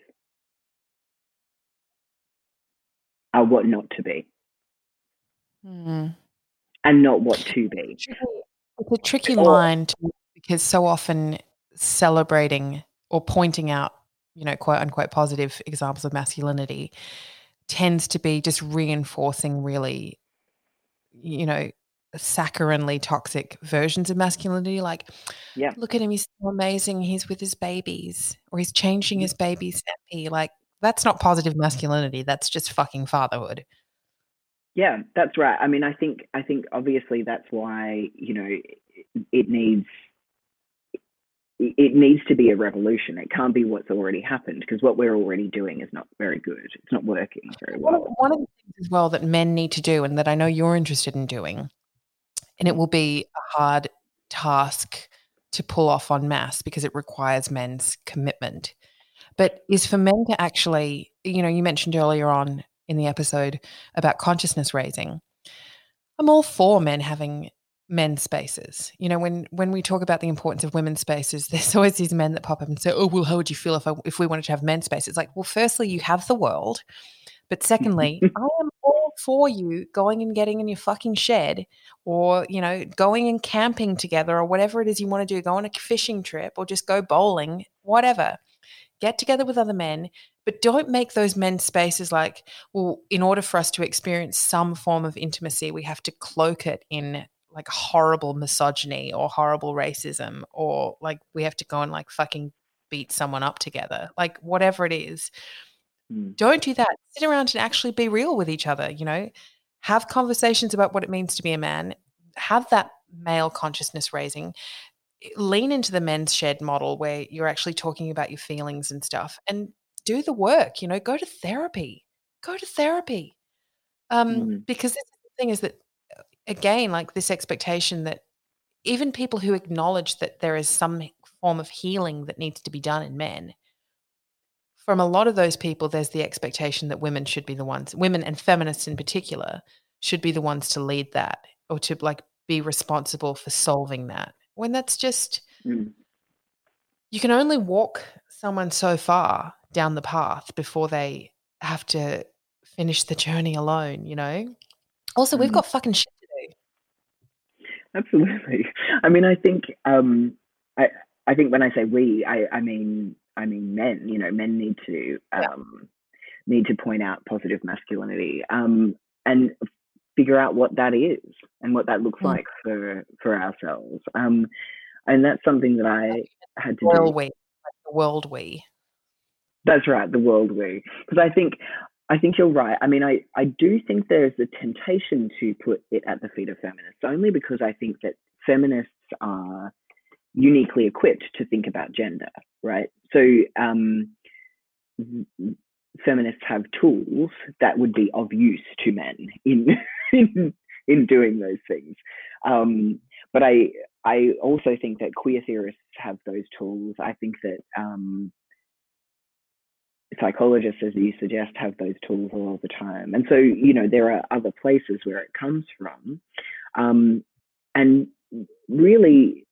are what not to be, Mm. and not what to be. It's a tricky Or, line to, because so often celebrating or pointing out, you know, quote unquote positive examples of masculinity tends to be just reinforcing really, you know, saccharinely toxic versions of masculinity. Like, yeah, look at him, he's so amazing, he's with his babies, or he's changing his baby's nappy. Like, that's not positive masculinity. That's just fucking fatherhood. yeah, that's right. I mean, I think I think obviously that's why, you know, it, it needs it needs to be a revolution. It can't be what's already happened, because what we're already doing is not very good. It's not working very One of, well. one of the things as well that men need to do, and that I know you're interested in doing, and it will be a hard task to pull off en masse because it requires men's commitment, but is for men to actually, you know, you mentioned earlier on in the episode about consciousness raising. I'm all for men having men's spaces. You know, when when we talk about the importance of women's spaces, there's always these men that pop up and say, "Oh, well, how would you feel if I, if we wanted to have men's spaces?" It's like, well, firstly, you have the world, but secondly, I am all for you going and getting in your fucking shed, or, you know, going and camping together, or whatever it is you want to do, go on a fishing trip, or just go bowling, whatever. Get together with other men, but don't make those men's spaces like, well, in order for us to experience some form of intimacy, we have to cloak it in like horrible misogyny or horrible racism, or like we have to go and like fucking beat someone up together, like whatever it is. Mm. Don't do that. Sit around and actually be real with each other, you know, have conversations about what it means to be a man, have that male consciousness raising, lean into the men's shed model where you're actually talking about your feelings and stuff, and do the work, you know, go to therapy, go to therapy. Um, Mm. because this is the thing is that, again, like this expectation that even people who acknowledge that there is some form of healing that needs to be done in men, from a lot of those people, there's the expectation that women should be the ones, women and feminists in particular, should be the ones to lead that, or to like be responsible for solving that. When that's just, Mm. you can only walk someone so far down the path before they have to finish the journey alone, you know? Also, we've Mm. got fucking shit to do. Absolutely. I mean, I think um, I I think when I say we, I I mean I mean men. You know, men need to um, need to point out positive masculinity, um, and figure out what that is and what that looks Mm. like for for ourselves. Um, and that's something that I had to Well, do. we, like the world we. That's right, the world we. Because I think I think you're right. I mean, I I do think there's a temptation to put it at the feet of feminists, only because I think that feminists are uniquely equipped to think about gender, right? So um, feminists have tools that would be of use to men in in, in doing those things. Um, but I I also think that queer theorists have those tools. I think that um, psychologists, as you suggest, have those tools all the time. And so, you know, there are other places where it comes from. Um, and really,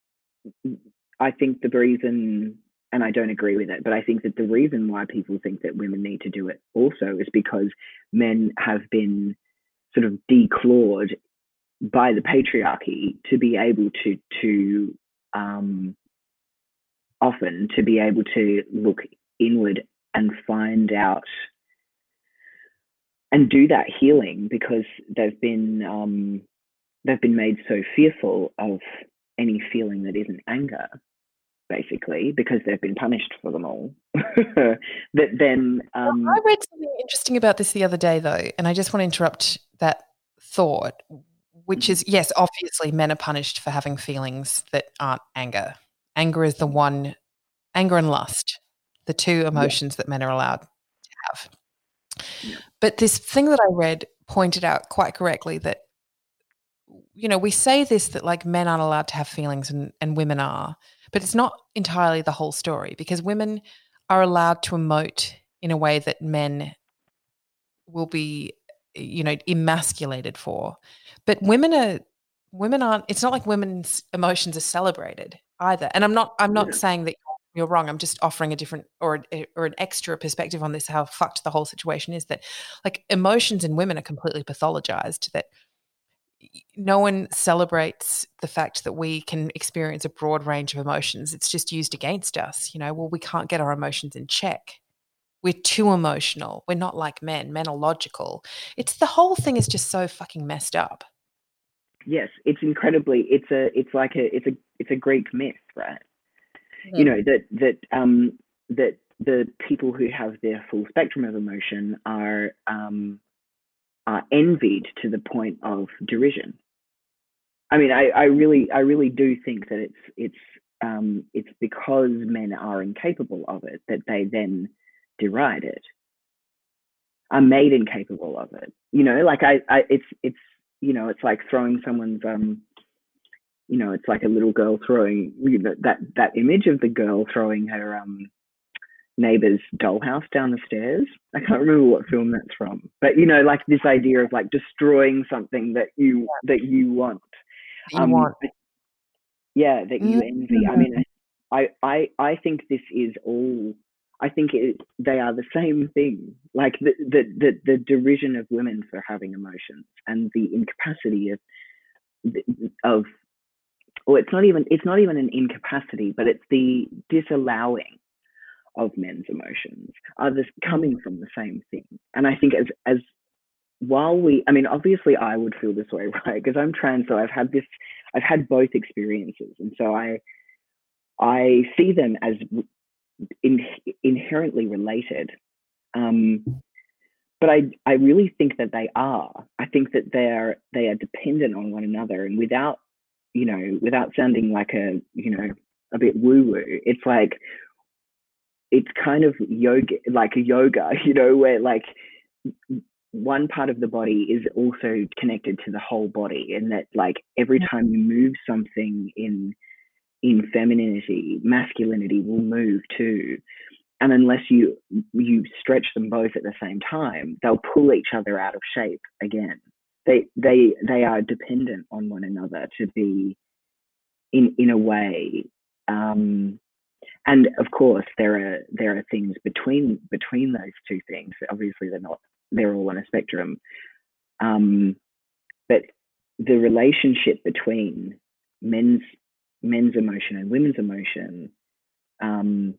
I think the reason, and I don't agree with it, but I think that the reason why people think that women need to do it also is because men have been sort of declawed by the patriarchy to be able to, to um, often to be able to look inward and find out and do that healing, because they've been um, they've been made so fearful of any feeling that isn't anger, basically, because they've been punished for them all. that then um, I read something interesting about this the other day, though, and I just want to interrupt that thought, which is, yes, obviously men are punished for having feelings that aren't anger. Anger is the one, anger and lust, the two emotions yeah. that men are allowed to have. Yeah. But this thing that I read pointed out quite correctly that, you know, we say this, that like men aren't allowed to have feelings and, and women are, but it's not entirely the whole story, because women are allowed to emote in a way that men will be you know, emasculated for. But women are women aren't. It's not like women's emotions are celebrated either. And I'm not I'm not Yeah. saying that you're wrong. I'm just offering a different or a, or an extra perspective on this. How fucked the whole situation is. That like emotions in women are completely pathologized. That no one celebrates the fact that we can experience a broad range of emotions. It's just used against us. You know, well, we can't get our emotions in check. We're too emotional. We're not like men. Men are logical. It's the whole thing is just so fucking messed up. Yes, it's incredibly. It's a. It's like a. It's a. It's a Greek myth, right? Mm. You know that that um that the people who have their full spectrum of emotion are um are envied to the point of derision. I mean, I, I really, I really do think that it's it's um, it's because men are incapable of it that they then deride it, are made incapable of it. You know, like I, I it's it's you know, it's like throwing someone's um, you know, it's like a little girl throwing you know, that that image of the girl throwing her um neighbor's dollhouse down the stairs. I can't remember what film that's from, but you know, like this idea of like destroying something that you that you want. That you Um, want. yeah, that you Mm. envy. I mean, I, I, I think this is all. I think it, they are the same thing. Like the, the, the, the derision of women for having emotions and the incapacity of, of, or it's not even, it's not even an incapacity, but it's the disallowing of men's emotions are this coming from the same thing. And I think as, as while we, I mean, obviously I would feel this way, right? Because I'm trans, so I've had this, I've had both experiences. And so I, I see them as in, inherently related. Um, but I, I really think that they are. I think that they're, they are dependent on one another. And without, you know, without sounding like a, you know, a bit woo-woo, it's like, it's kind of yoga, like a yoga, you know, where like one part of the body is also connected to the whole body, and that like every time you move something in in femininity, masculinity will move too. And unless you you stretch them both at the same time, they'll pull each other out of shape again. They they they are dependent on one another to be in in a way. Um, and of course, there are there are things between between those two things. Obviously, they're not they're all on a spectrum. Um, but the relationship between men's men's emotion and women's emotion, um,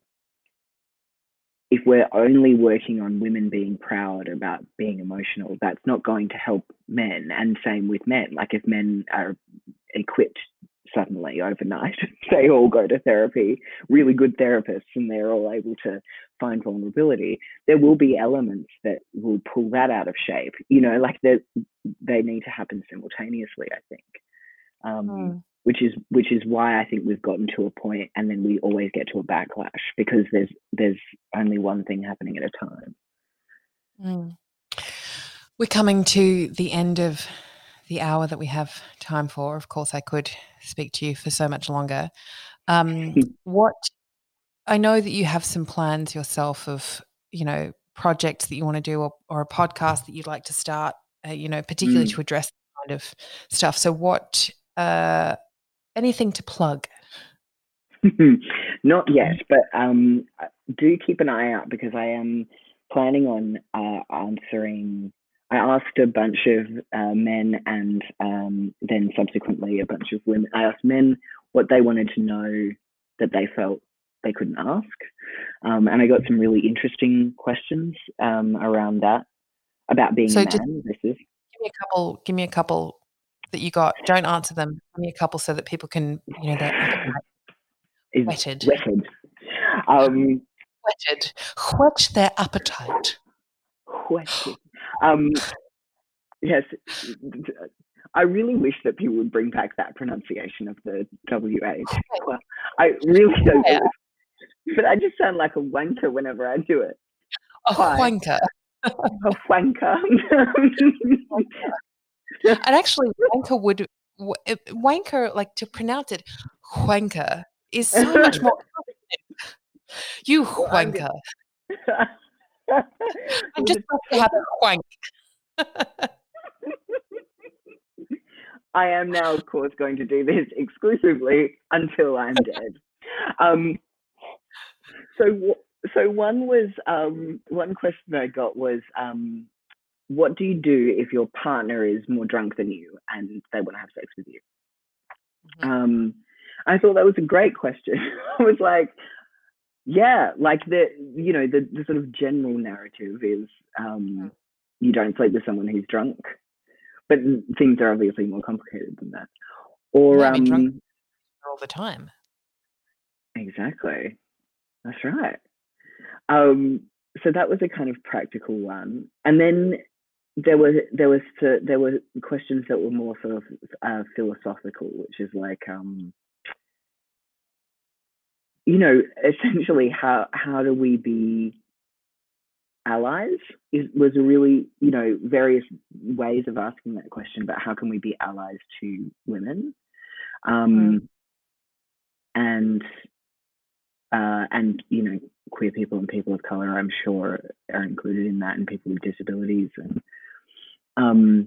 if we're only working on women being proud about being emotional, that's not going to help men. And same with men. Like if men are equipped suddenly overnight, they all go to therapy, really good therapists, and they're all able to find vulnerability, there will be elements that will pull that out of shape. You know, like they they need to happen simultaneously, I think. Um, mm. Which is which is why I think we've gotten to a point, and then we always get to a backlash because there's there's only one thing happening at a time. Mm. We're coming to the end of the hour that we have time for. Of course, I could speak to you for so much longer. Um, what I know that you have some plans yourself of, you know, projects that you want to do, or, or a podcast that you'd like to start, uh, you know, particularly mm. to address that kind of stuff. So what, uh, anything to plug? Not yet, but um, do keep an eye out because I am planning on uh, answering. I asked a bunch of uh, men and um, then subsequently a bunch of women. I asked men what they wanted to know that they felt they couldn't ask. Um, and I got some really interesting questions um, around that, about being so a man. This is. Give me a couple, give me a couple that you got. Don't answer them. Give me a couple so that people can, you know, their appetite is whetted. Whetted. Um, whetted. Whet their appetite. Whetted. Um, yes. I really wish that people would bring back that pronunciation of the W H. Well, I really don't. Yeah. But I just sound like a wanker whenever I do it. A wanker. A wanker. And actually, wanker would wanker like to pronounce it. Wanker is so much more. You wanker. I just have to have a wank. I am now, of course, going to do this exclusively until I'm dead. Um, so, so one was um, one question I got was, um, what do you do if your partner is more drunk than you and they want to have sex with you? Mhm. Um, I thought that was a great question. I was like, yeah, like the you know the, the sort of general narrative is um, you don't sleep with someone who's drunk, but things are obviously more complicated than that. Or Yeah, I mean, drunk um, all the time. exactly, that's right. Um, so that was a kind of practical one, and then there was there was uh, there were questions that were more sort of uh, philosophical, which is like um, you know, essentially how how do we be allies? Is was a really, you know, various ways of asking that question, but how can we be allies to women? Um, and uh, and you know, queer people and people of color, I'm sure, are included in that, and people with disabilities, and um,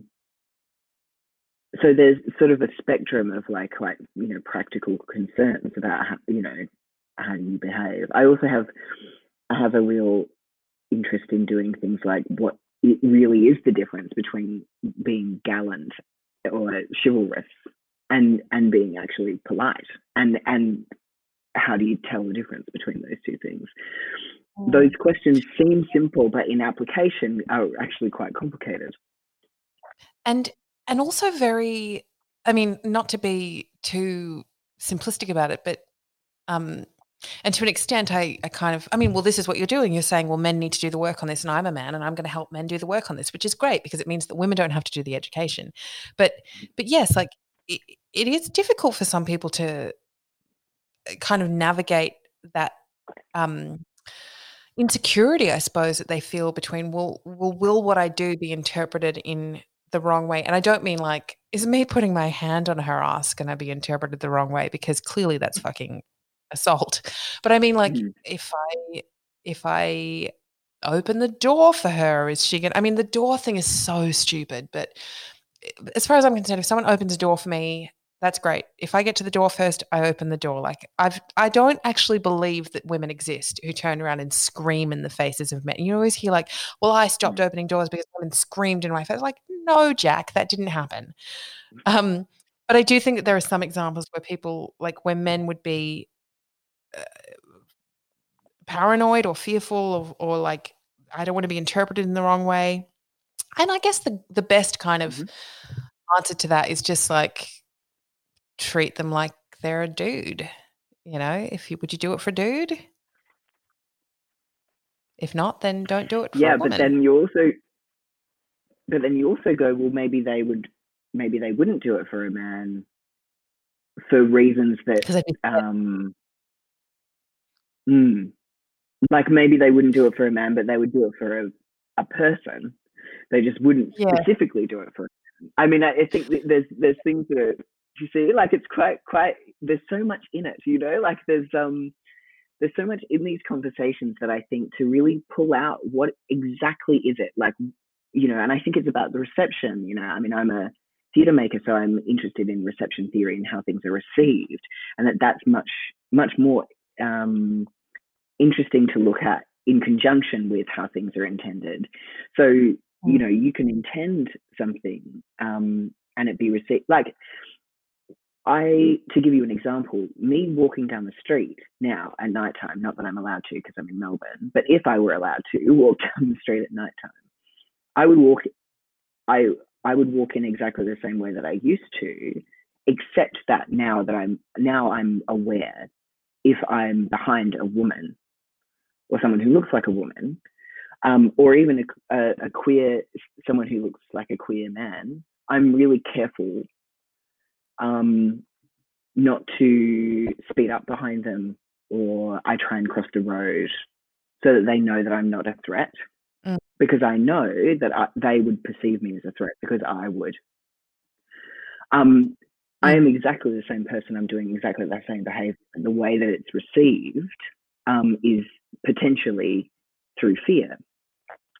so there's sort of a spectrum of like quite, you know, practical concerns about how, you know, how you behave. I also have I have a real interest in doing things like what it really is the difference between being gallant or chivalrous and and being actually polite, and and how do you tell the difference between those two things? Those questions seem simple, but in application are actually quite complicated. And and also very, I mean, not to be too simplistic about it, but um and to an extent I, I kind of I mean, well, this is what you're doing. You're saying, well, men need to do the work on this and I'm a man and I'm going to help men do the work on this, which is great because it means that women don't have to do the education. But but yes, like it, it is difficult for some people to kind of navigate that um insecurity, I suppose, that they feel between, well, will will what I do be interpreted in the wrong way? And I don't mean like, is me putting my hand on her ass gonna be interpreted the wrong way? Because clearly that's fucking assault. But I mean, like, Mhm. if I if I open the door for her, is she gonna? I mean, the door thing is so stupid, but as far as I'm concerned, if someone opens a door for me, that's great. If I get to the door first, I open the door. Like I've, I don't actually believe that women exist who turn around and scream in the faces of men. You always hear like, "Well, I stopped opening doors because women screamed in my face." Like, no, Jack, that didn't happen. Um, but I do think that there are some examples where people, like, where men would be uh, paranoid or fearful, or, or like, I don't want to be interpreted in the wrong way. And I guess the the best kind of Mhm. answer to that is just like treat them like they're a dude. You know, if you would you do it for a dude? If not, then don't do it for a Yeah, but woman. then you also, but then you also go, well, maybe they would, maybe they wouldn't do it for a man for reasons that, Because I'd be um, mm, like maybe they wouldn't do it for a man, but they would do it for a, a person. They just wouldn't yeah. specifically do it for. I mean, I, I think that there's there's things that are, you see, like it's quite quite. There's so much in it, you know. Like there's um there's so much in these conversations that I think to really pull out what exactly is it like, you know. And I think it's about the reception. You know, I mean, I'm a theatre maker, so I'm interested in reception theory and how things are received, and that that's much much more um, interesting to look at in conjunction with how things are intended. So, you know, you can intend something um, and it be received. Like, I, to give you an example, me walking down the street now at nighttime, not that I'm allowed to because I'm in Melbourne, but if I were allowed to walk down the street at nighttime, I would walk, I, I would walk in exactly the same way that I used to, except that now that I'm, now I'm aware if I'm behind a woman or someone who looks like a woman, um, or even a, a, a queer, someone who looks like a queer man, I'm really careful um, not to speed up behind them, or I try and cross the road so that they know that I'm not a threat, Mm. because I know that I, they would perceive me as a threat because I would. Um, I am exactly the same person. I'm doing exactly the same behavior. The way that it's received um, is potentially through fear.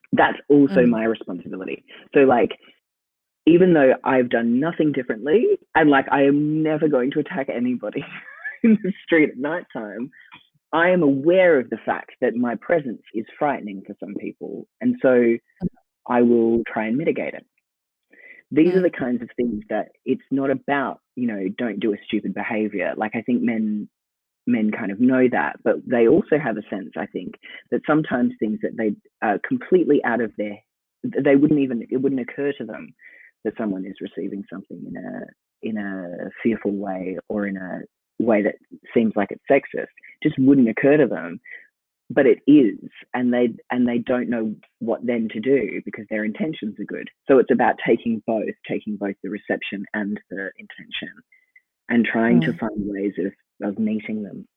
That's also Mm. my responsibility. So like, even though I've done nothing differently, and like I am never going to attack anybody in the street at nighttime, I am aware of the fact that my presence is frightening for some people. And so I will try and mitigate it. These Mm. are the kinds of things that it's not about, you know, don't do a stupid behavior. Like I think men men kind of know that, but they also have a sense, I think, that sometimes things that they are completely out of their, they wouldn't even, it wouldn't occur to them that someone is receiving something in a in a fearful way or in a way that seems like it's sexist. Just wouldn't occur to them, but it is, and they and they don't know what then to do because their intentions are good. So it's about taking both, taking both the reception and the intention, and trying to Mm. find ways of of meeting them.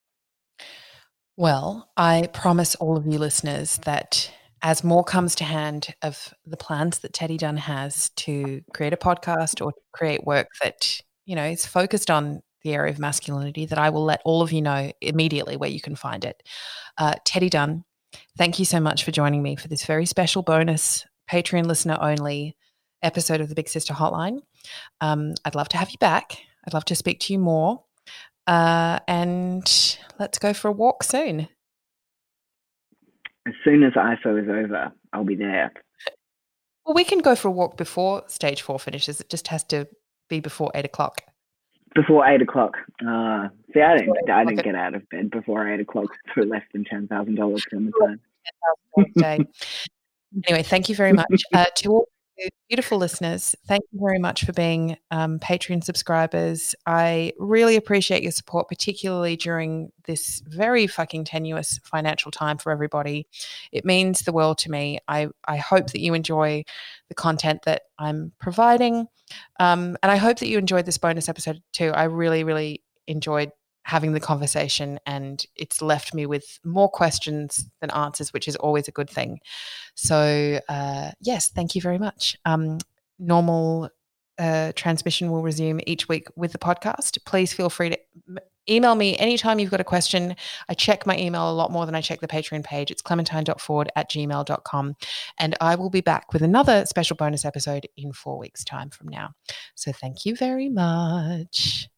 Well, I promise all of you listeners that as more comes to hand of the plans that Teddy Dunn has to create a podcast or create work that, you know, is focused on the area of masculinity, that I will let all of you know immediately where you can find it. Uh, Teddy Dunn, thank you so much for joining me for this very special bonus Patreon listener only episode of the Big Sister Hotline. Um, I'd love to have you back. I'd love to speak to you more. Uh, and let's go for a walk soon. As soon as I F O is over, I'll be there. Well, we can go for a walk before stage four finishes. It just has to be before eight o'clock. Before eight o'clock. Uh, see, I didn't, I didn't get out of bed before eight o'clock for less than ten thousand dollars in the time. ten thousand dollars a day. Anyway, thank you very much. Uh, to all you beautiful listeners, thank you very much for being um, Patreon subscribers. I really appreciate your support, particularly during this very fucking tenuous financial time for everybody. It means the world to me. I, I hope that you enjoy the content that I'm providing. Um, and I hope that you enjoyed this bonus episode too. I really, really enjoyed having the conversation, and it's left me with more questions than answers, which is always a good thing. So uh, yes, thank you very much. Um, normal uh, transmission will resume each week with the podcast. Please feel free to email me anytime you've got a question. I check my email a lot more than I check the Patreon page. It's clementine dot ford at gmail dot com. And I will be back with another special bonus episode in four weeks' time from now. So thank you very much.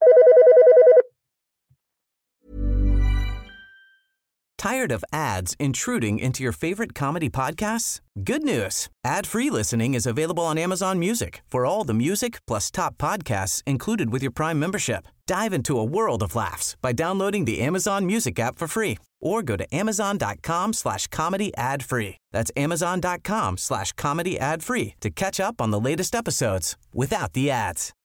Tired of ads intruding into your favorite comedy podcasts? Good news. Ad-free listening is available on Amazon Music for all the music plus top podcasts included with your Prime membership. Dive into a world of laughs by downloading the Amazon Music app for free or go to amazon.com slash comedy ad free. That's amazon.com slash comedy ad free to catch up on the latest episodes without the ads.